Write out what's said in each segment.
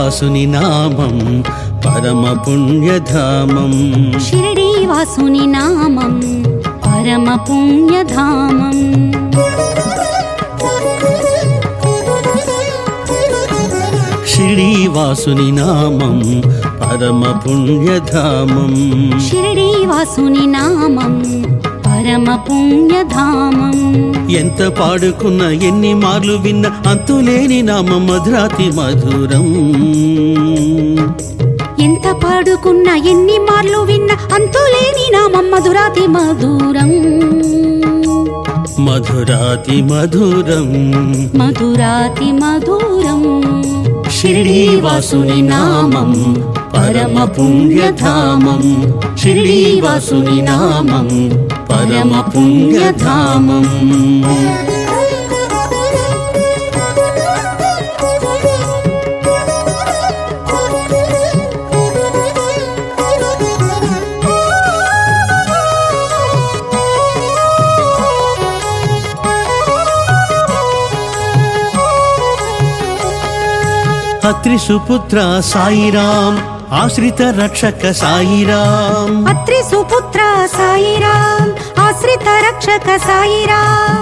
వాసుని నామం పరమ పుణ్యధామం షిరిడి వాసుని నామం పరమ పుణ్యధామం షిరిడి వాసుని నామం పరమ పుణ్యధామం షిరిడి వాసుని నామం పరమ పుణ్యధామం ఎంత పాడుకున్న ఎన్ని మార్లు విన్న అంతులేని నామం మధురాతి మధురం ఎంత పాడుకున్న ఎన్ని మార్లు విన్న అంతులేని నామం మధురాతి మధురం మధురాతి మధురం మధురాతి మధురం షిరిడి వాసుని నామం పరమ పుణ్యధామం షిరిడి వాసుని నామం పరమ పుణ్యధామం అత్రి సుపుత్ర సాయిరాం ఆశ్రిత రక్షక సాయిరాం అత్రి సుపుత్ర సాయిరాం ఆశ్రిత రక్షక సాయిరాం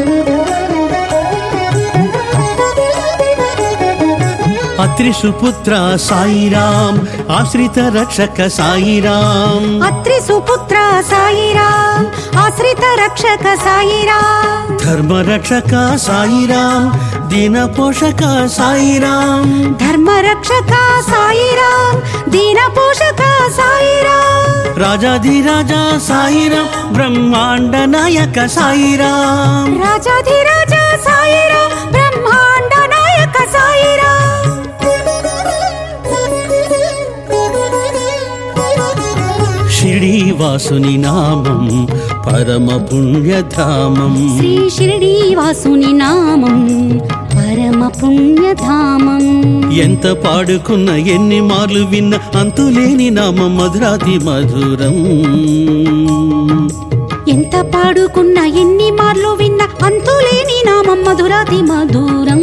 అత్రి సుపుత్ర సాయిరాం ఆశ్రిత రక్షక సాయిరాం అత్రి సుపుత్ర సాయిరాం ఆశ్రిత రక్షక సాయిరాం ధర్మ రక్షక సాయిరాం దీన పోషక సాయిరాం ధర్మ రక్షక సాయిరాం దీన పోషక సాయిరాం రాజాధిరాజా సాయిరాం బ్రహ్మాండ నాయక సాయిరాం రాజాధిరాజ సాయిరాం బ్రహ్మాండ నాయక సాయిరాం షిరిడి వాసుని నామం పరమ పుణ్యధామం శ్రీ షిరిడి వాసుని నామం పరమ పుణ్యధామం ఎంత పాడుకున్న ఎన్ని మార్లు విన్న అంతులేని నామం మధురాతి మధురం ఎంత పాడుకున్న ఎన్ని మార్లు విన్న అంతులేని నామం మధురాతి మధురం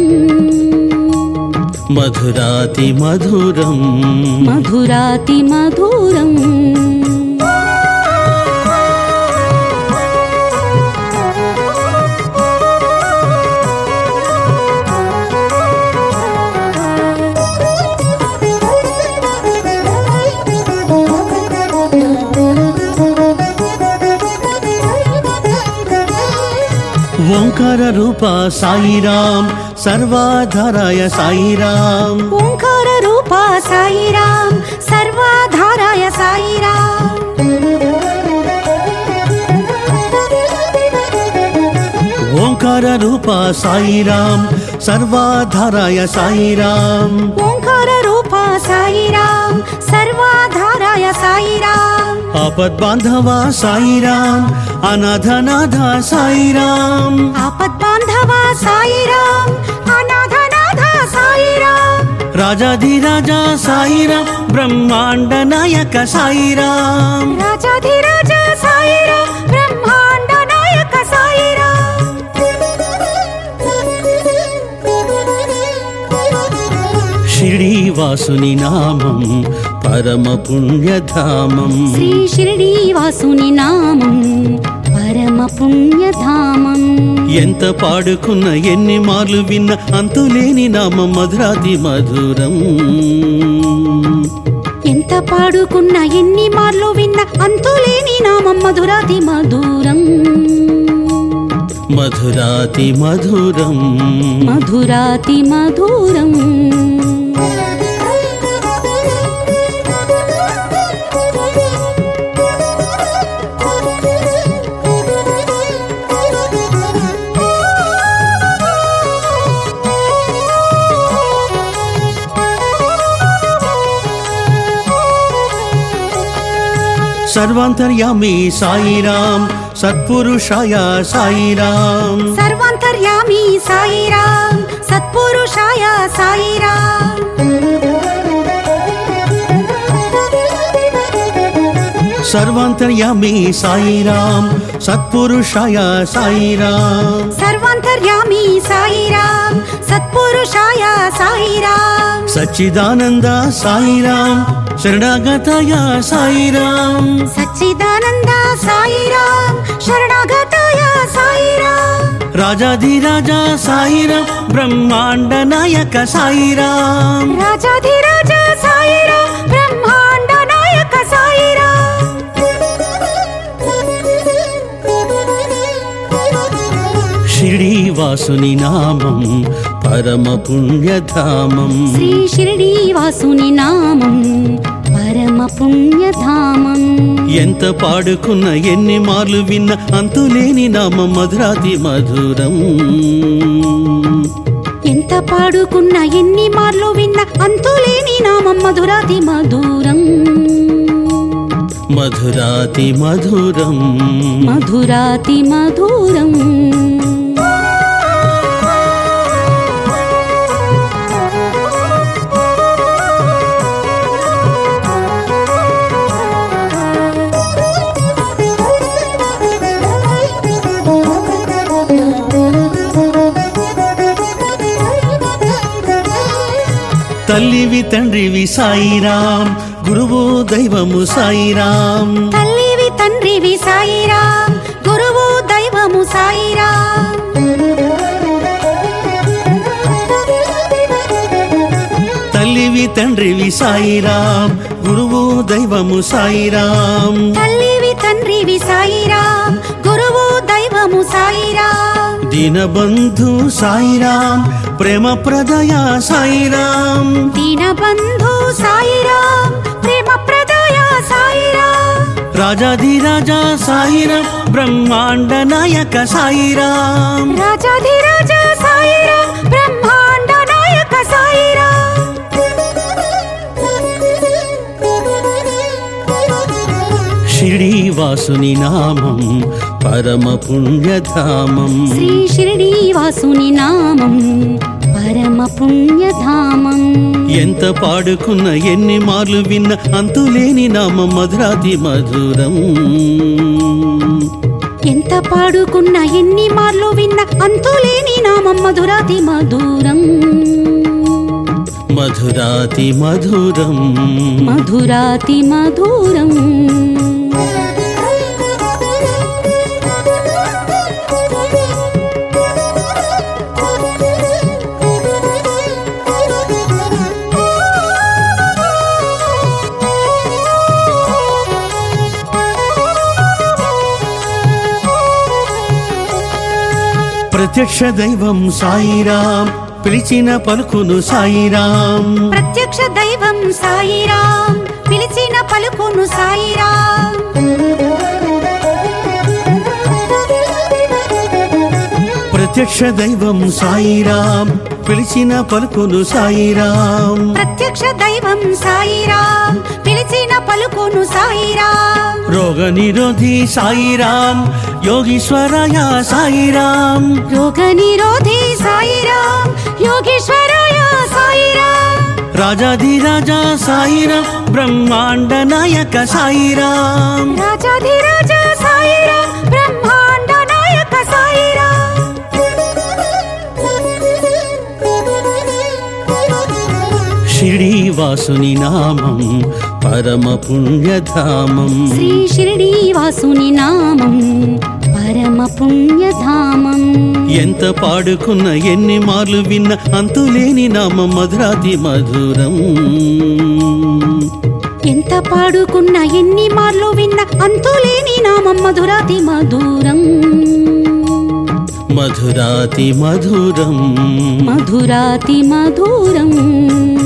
మధురాతి మధురం మధురాతి మధురం ఓంకార రూప సాయిరాం సర్వాధారాయ సాయిరాం ఓంకార రూప సాయిరాం సర్వాధారాయ సాయిరాం ఓంకార రూప సాయిరాం సర్వాధారాయ సాయిరాం ఓంకార రూప సాయిరాం సర్వాధారాయ సాయిరాం ఆపద్బాంధవ సాయిరాం అనాథనాథ సాయిరాం ఆపద్బాంధవ సాయిరాం అనాథనాథ సాయిరాం రాజాధిరాజా సాయిరాం బ్రహ్మాండ నాయక సాయిరాం రాజాధిరాజ సాయిరాం బ్రహ్మాండ నాయక సాయిరాం షిరిడి వాసుని నామం పరమ పుణ్యధామం శ్రీ షిరిడి వాసుని నామం పరమ పుణ్యధామం ఎంత పాడుకున్న ఎన్ని మార్లు విన్న అంతులేని నామం మధురాతి మధురం ఎంత పాడుకున్న ఎన్ని మార్లు విన్న అంతులేని నామం మధురాతి మధురం మధురాతి మధురం మధురాతి మధురం సర్వాంతర్యామి సాయిరాం సత్పురుషాయ సాయిరాం సర్వాంతర్యామి సాయిరాం సత్పురుషాయ సాయిరాం సర్వాంతర్యామి సాయిరాం సత్పురుషాయ సాయిరాం సర్వాంతర్యామి సాయిరాం సత్పురుషాయ సాయిరాం సచ్చిదానంద సాయిరాం శరణాగతాయ సాయిరాం సచ్చిదానంద సాయిరాం శరణాగతాయ సాయిరాం రాజాధిరాజా సాయిరాం బ్రహ్మాండ నాయక సాయిరాం రాజాధిరాజ సాయిరాం బ్రహ్మాండ నాయక సాయిరాం షిరిడీవాసుని నామం పరమ పుణ్యధామం శ్రీ షిరిడీవాసుని నామం పరమ పుణ్యధామం ఎంత పాడుకున్న ఎన్ని మార్లు విన్న అంతులేని నామం మధురాతి మధురం ఎంత పాడుకున్న ఎన్ని మార్లు విన్న అంతులేని నామం మధురాతి మధురం మధురాతి మధురం మధురాతి మధురం తల్లివి తండ్రివి సాయిరాం గురువు దైవము సాయిరాం తల్లివి తండ్రివి సాయిరాం గురువు దైవము సాయిరాం తల్లివి తండ్రివి సాయిరాం గురువు దైవము సాయిరాం తల్లివి తండ్రివి సాయిరాం గురువు దైవము సాయిరాం దీనబంధు సాయిరాం ప్రేమ ప్రదయ సాయిరాం దీనబంధు సాయిరాం ప్రేమ ప్రదాయ సాయిరాం రాజాధిరాజా సాయిరాం బ్రహ్మాండ నాయక సాయిరాం రాజాధిరాజ సాయిరాం బ్రహ్మాండ నాయక సాయిరాం షిరిడీవాసుని నామం పరమ పుణ్యధామం శ్రీ షిరిడీవాసుని నామం పరమ పుణ్యధామం ఎంత పాడుకున్న ఎన్ని మార్లు విన్న అంతులేని నామం మధురాతి మధురం ఎంత పాడుకున్న ఎన్ని మార్లు విన్న అంతులేని నామం మధురాతి మధురం మధురాతి మధురం మధురాతి మధురం ప్రత్యక్ష దైవం సాయిరాం పిలిచిన పలుకును సాయిరాం ప్రత్యక్ష దైవం సాయిరాం పిలిచిన పలుకును సాయిరాం ప్రత్యక్ష దైవం సాయిరాం పిలిచిన పలుకును సాయిరాం ప్రత్యక్ష దైవం సాయిరాం పిలిచిన పలుకును సాయిరాం రోగ నిరోధి సాయిరాం యోగీశ్వరాయ సాయిరాం రోగ నిరోధి సాయిరాం యోగేశ్వరాయ సాయిరాం రాజాధిరాజా సాయిరాం బ్రహ్మాండ నాయక సాయిరాం రాజాధిరాజ సాయిరాం బ్రహ్మాండ నాయక సాయిరాం షిరిడీవాసుని నామం పరమ పుణ్యధామం శ్రీ షిరిడీవాసుని నామం పరమ పుణ్యధామం ఎంత పాడుకున్న ఎన్ని మార్లు విన్న అంతులేని నామం మధురాతి మధురం ఎంత పాడుకున్న ఎన్ని మార్లు విన్న అంతులేని నామం మధురాతి మధురం మధురాతి మధురం మధురాతి మధురం